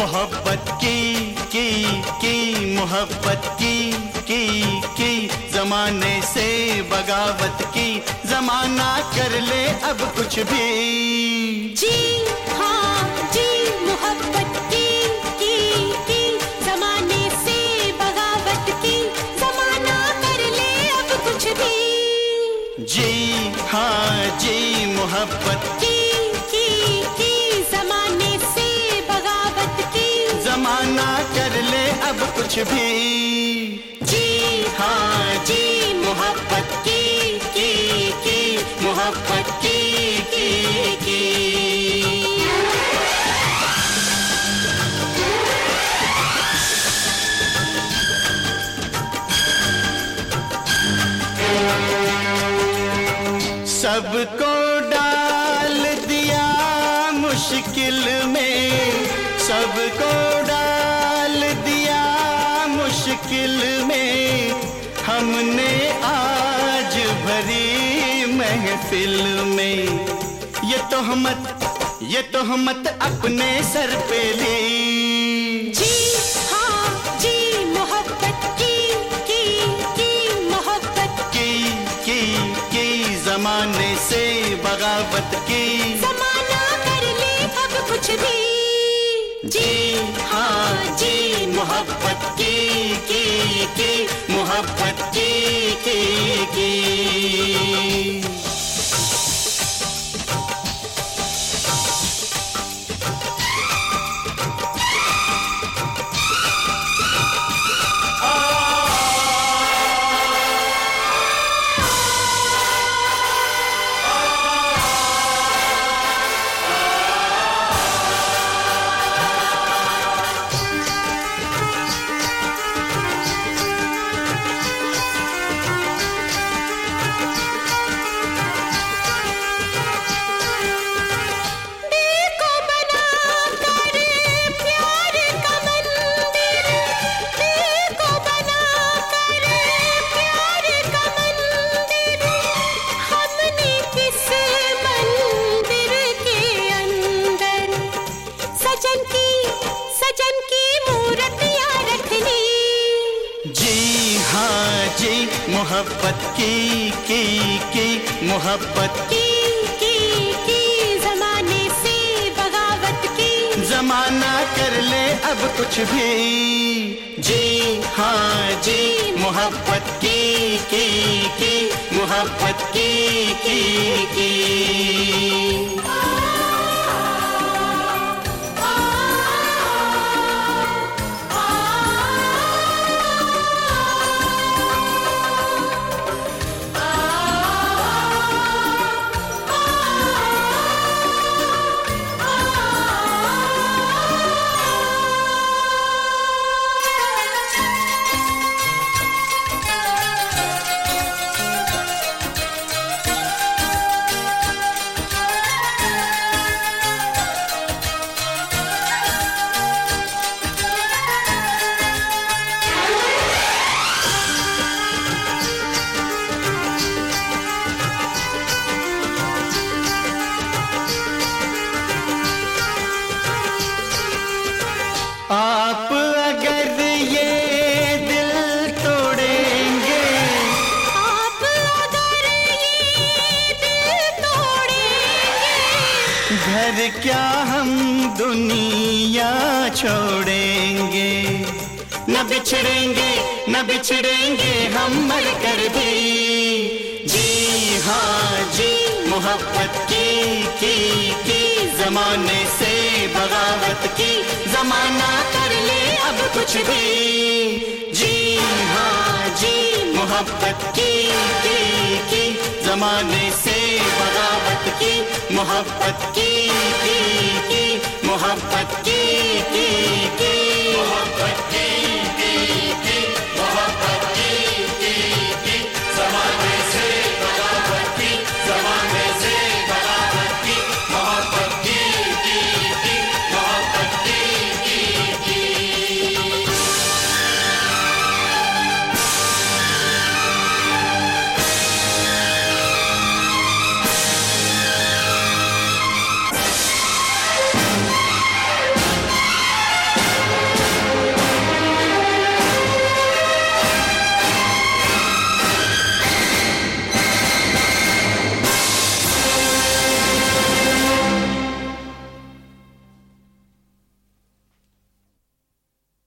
मोहब्बत की मोहब्बत की जमाने से बगावत की, जमाना कर ले अब कुछ भी। जी हाँ जी, मोहब्बत की जमाने से बगावत की, जमाना कर ले अब कुछ भी। जी हाँ जी, मोहब्बत की जमाने से बगावत की, जमाना कर ले अब कुछ भी। जी हाँ जी, मोहब्बत की मोहब्बत की। सबको डाल दिया मुश्किल में, सबको डाल दिया मुश्किल में, हमने आज भरी महफिल में ये तोहमत अपने सर पे ली। जी हाँ जी, मोहब्बत की मोहब्बत की जमाने से बगावत की, जमाना कर ले अब कुछ भी। जी हाँ जी, मोहब्बत की मोहब्बत की। सजन की मूर्तियां रख ली। जी हाँ जी, मोहब्बत की मोहब्बत की जमाने से बगावत की, जमाना कर ले अब कुछ भी। जी हाँ जी, मोहब्बत की मोहब्बत की। आप अगर ये दिल तोड़ेंगे, आप अगर ये दिल तोड़ेंगे, घर क्या हम दुनिया छोड़ेंगे। न बिछड़ेंगे हम मर कर भी। जी हाँ जी, मोहब्बत की जमाने से बगावत की, जमाना कर ले अब कुछ भी। जी हाँ जी, मोहब्बत की जमाने से बगावत की, मोहब्बत की मोहब्बत की।